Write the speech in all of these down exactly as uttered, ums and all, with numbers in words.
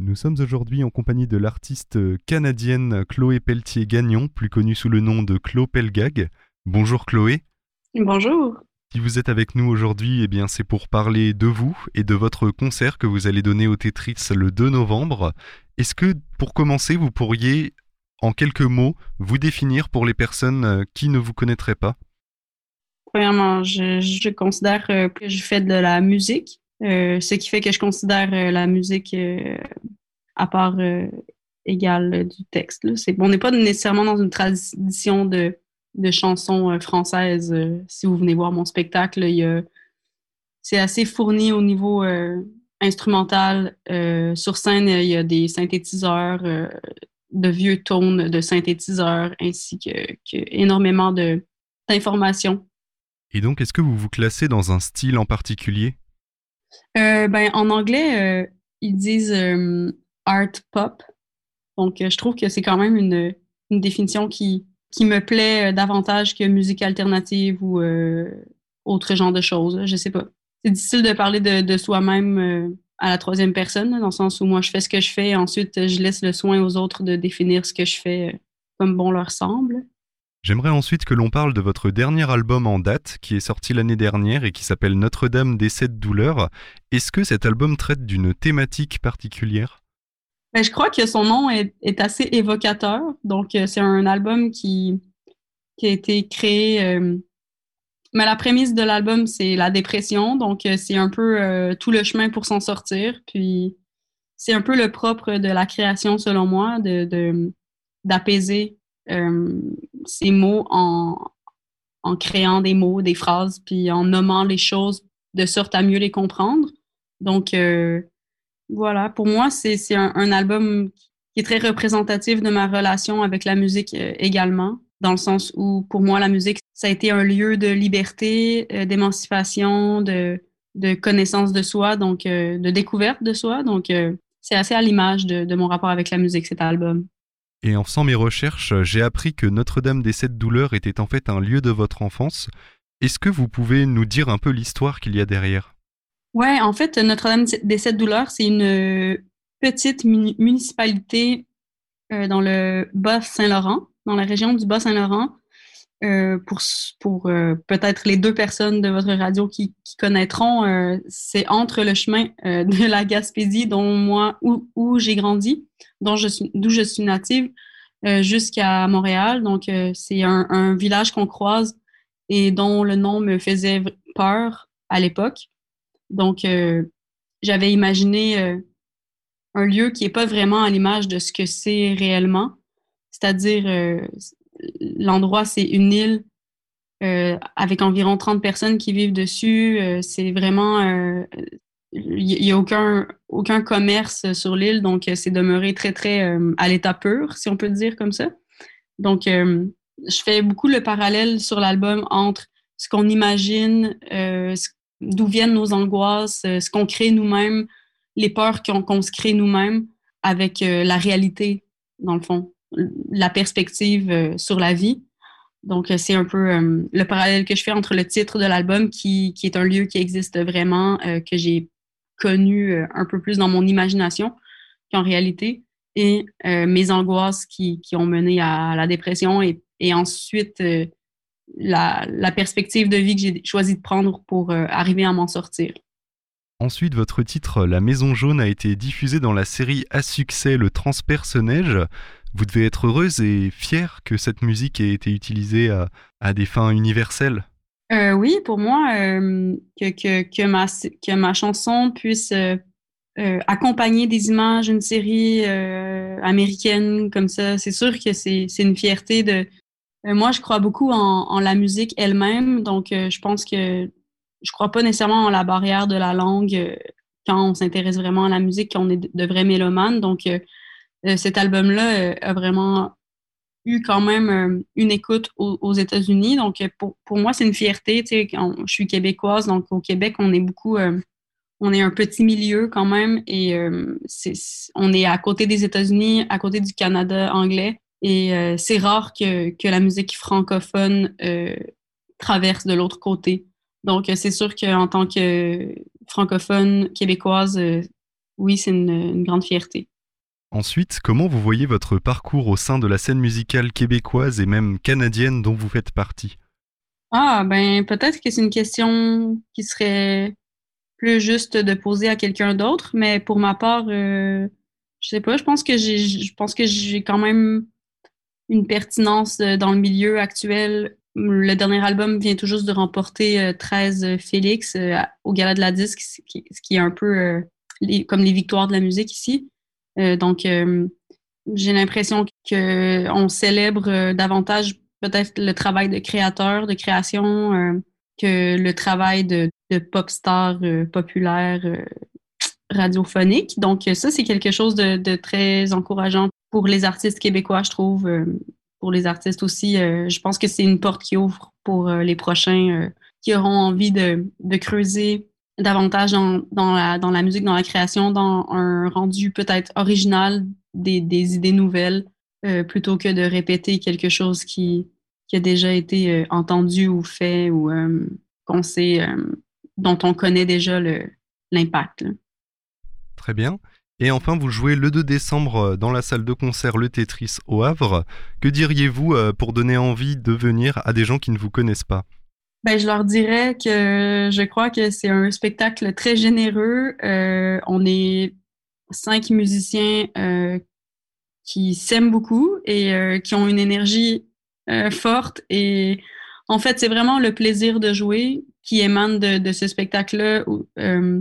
Nous sommes aujourd'hui en compagnie de l'artiste canadienne Chloé Pelletier-Gagnon, plus connue sous le nom de Chlo Pelgag. Bonjour Chloé. Bonjour. Si vous êtes avec nous aujourd'hui, eh bien c'est pour parler de vous et de votre concert que vous allez donner au Tetris le deux novembre. Est-ce que, pour commencer, vous pourriez, en quelques mots, vous définir pour les personnes qui ne vous connaîtraient pas? Premièrement, je, je considère euh, que je fais de la musique, euh, ce qui fait que je considère euh, la musique euh, à part euh, égale euh, du texte. Là. C'est, on n'est pas nécessairement dans une tradition de, de chansons euh, françaises. Euh, si vous venez voir mon spectacle, il y a, c'est assez fourni au niveau euh, instrumental. Euh, sur scène, il y a des synthétiseurs, euh, de vieux tones de synthétiseurs, ainsi que, que énormément de, d'informations. Et donc, est-ce que vous vous classez dans un style en particulier? Euh, ben, en anglais, euh, ils disent euh, art pop. Donc, euh, je trouve que c'est quand même une, une définition qui, qui me plaît euh, davantage que musique alternative ou euh, autre genre de choses. Je sais pas. C'est difficile de parler de, de soi-même euh, à la troisième personne, là, dans le sens où moi, je fais ce que je fais et ensuite, je laisse le soin aux autres de définir ce que je fais euh, comme bon leur semble. J'aimerais ensuite que l'on parle de votre dernier album en date, qui est sorti l'année dernière et qui s'appelle Notre-Dame des Sept Douleurs. Est-ce que cet album traite d'une thématique particulière? Ben, je crois que son nom est, est assez évocateur. Donc, euh, c'est un album qui, qui a été créé. Euh, mais la prémisse de l'album, c'est la dépression. Donc, euh, c'est un peu euh, tout le chemin pour s'en sortir. Puis, c'est un peu le propre de la création, selon moi, de, de- d'apaiser euh, ces mots en, en créant des mots, des phrases, puis en nommant les choses de sorte à mieux les comprendre. Donc, euh, voilà, pour moi, c'est, c'est un, un album qui est très représentatif de ma relation avec la musique euh, également, dans le sens où, pour moi, la musique, ça a été un lieu de liberté, euh, d'émancipation, de, de connaissance de soi, donc euh, de découverte de soi. Donc, euh, c'est assez à l'image de, de mon rapport avec la musique, cet album. Et en faisant mes recherches, j'ai appris que Notre-Dame des Sept Douleurs était en fait un lieu de votre enfance. Est-ce que vous pouvez nous dire un peu l'histoire qu'il y a derrière? Ouais, en fait, Notre-Dame des Sept Douleurs, c'est une euh, petite muni- municipalité euh, dans le Bas-Saint-Laurent, dans la région du Bas-Saint-Laurent. Euh, pour pour euh, peut-être les deux personnes de votre radio qui, qui connaîtront, euh, c'est entre le chemin euh, de la Gaspésie, dont moi, où, où j'ai grandi, dont je suis, d'où je suis native, euh, jusqu'à Montréal. Donc, euh, c'est un, un village qu'on croise et dont le nom me faisait peur à l'époque. Donc, euh, j'avais imaginé euh, un lieu qui n'est pas vraiment à l'image de ce que c'est réellement. C'est-à-dire, euh, l'endroit, c'est une île euh, avec environ trente personnes qui vivent dessus. Euh, c'est vraiment, euh, il n'y a aucun, aucun commerce sur l'île, donc euh, c'est demeuré très, très euh, à l'état pur, si on peut le dire comme ça. Donc, euh, je fais beaucoup le parallèle sur l'album entre ce qu'on imagine, euh, ce- d'où viennent nos angoisses, euh, ce qu'on crée nous-mêmes, les peurs qu'on qu'on se crée nous-mêmes avec euh, la réalité, dans le fond, la perspective euh, sur la vie. Donc, euh, c'est un peu euh, le parallèle que je fais entre le titre de l'album, qui, qui est un lieu qui existe vraiment, euh, que j'ai connu euh, un peu plus dans mon imagination qu'en réalité, et euh, mes angoisses qui, qui ont mené à la dépression et, et ensuite euh, la, la perspective de vie que j'ai choisi de prendre pour euh, arriver à m'en sortir. Ensuite, votre titre La Maison Jaune a été diffusé dans la série à succès Le Transperce-Neige. Vous devez être heureuse et fière que cette musique ait été utilisée à, à des fins universelles. Euh, oui, pour moi, euh, que, que, que, ma, que ma chanson puisse euh, euh, accompagner des images, une série euh, américaine comme ça, c'est sûr que c'est, c'est une fierté de... Euh, moi, je crois beaucoup en, en la musique elle-même, donc euh, je pense que je crois pas nécessairement en la barrière de la langue euh, quand on s'intéresse vraiment à la musique, quand on est de, de vrais mélomanes. Donc, euh, euh, cet album-là euh, a vraiment eu quand même euh, une écoute aux, aux États-Unis. Donc, euh, pour, pour moi, c'est une fierté. Tu sais, quand- je suis québécoise, donc au Québec, on est beaucoup, euh, on est un petit milieu quand même, et euh, c'est, c'est- on est à côté des États-Unis, à côté du Canada anglais, et euh, c'est rare que, que la musique francophone euh, traverse de l'autre côté. Donc, euh, c'est sûr qu'en tant que francophone québécoise, euh, oui, c'est une, une grande fierté. Ensuite, comment vous voyez votre parcours au sein de la scène musicale québécoise et même canadienne dont vous faites partie? Ah, ben peut-être que c'est une question qui serait plus juste de poser à quelqu'un d'autre, mais pour ma part, euh, je sais pas, je pense que j'ai, je pense que j'ai quand même une pertinence euh, dans le milieu actuel. Le dernier album vient tout juste de remporter euh, treize Félix euh, au Gala de la Disque, ce qui, ce qui est un peu euh, les- comme les victoires de la musique ici. Euh, donc, euh, j'ai l'impression que on célèbre euh, davantage peut-être le travail de créateur, de création, euh, que le travail de, de pop star euh, populaire euh, radiophonique. Donc, euh, ça, c'est quelque chose de, de très encourageant pour les artistes québécois, je trouve. Euh, pour les artistes aussi, euh, je pense que c'est une porte qui ouvre pour euh, les prochains euh, qui auront envie de, de creuser davantage dans, dans, la, dans la musique, dans la création, dans un rendu peut-être original, des, des idées nouvelles, euh, plutôt que de répéter quelque chose qui, qui a déjà été euh, entendu ou fait ou euh, qu'on sait, euh, dont on connaît déjà le, l'impact. Là. Très bien. Et enfin, vous jouez le deux décembre euh, dans la salle de concert Le Tetris au Havre. Que diriez-vous euh, pour donner envie de venir à des gens qui ne vous connaissent pas? Ben, je leur dirais que je crois que c'est un spectacle très généreux. Euh, on est cinq musiciens euh, qui s'aiment beaucoup et euh, qui ont une énergie euh, forte. Et en fait, c'est vraiment le plaisir de jouer qui émane de, de ce spectacle-là. Euh,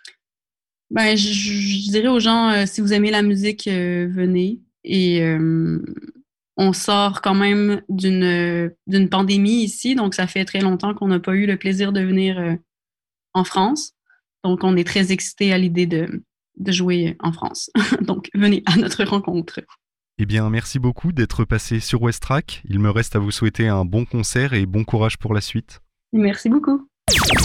ben, je, je dirais aux gens, euh, si vous aimez la musique, euh, venez. Et euh, on sort quand même d'une d'une pandémie ici, donc ça fait très longtemps qu'on n'a pas eu le plaisir de venir euh, en France. Donc, on est très excités à l'idée de, de jouer en France. Donc, venez à notre rencontre. Eh bien, merci beaucoup d'être passé sur Westrack. Il me reste à vous souhaiter un bon concert et bon courage pour la suite. Merci beaucoup.